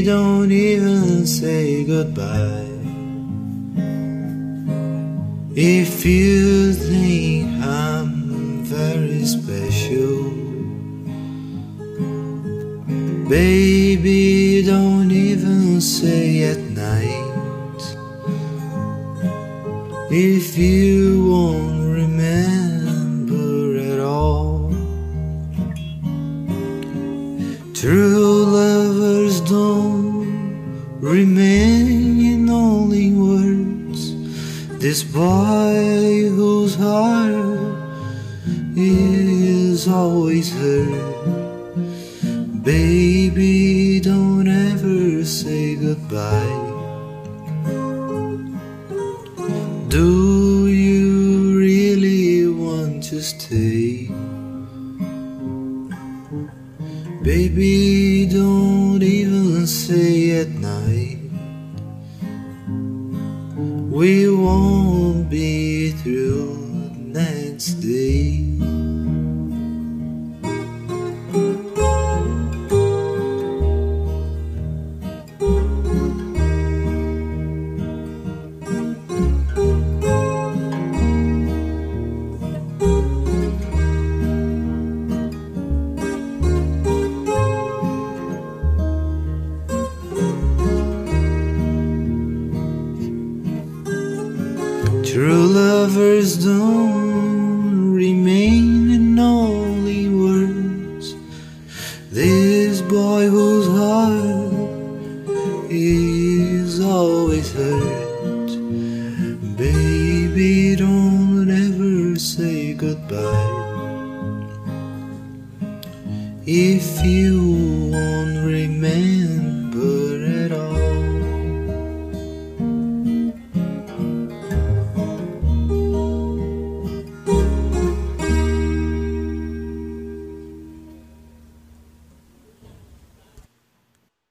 don't even say goodbye. If you think I'm very special, baby, don't even say at night. If you won't remember at all, true lovers don't remain in only words. This boy whose heart is always hurt, baby, don't ever say goodbye. Do you really want to stay? Baby, don't even say at night. We won't be through next day. True lovers don't remain in only words. This boy whose heart is always hurt, baby, don't ever say goodbye. If you won't remember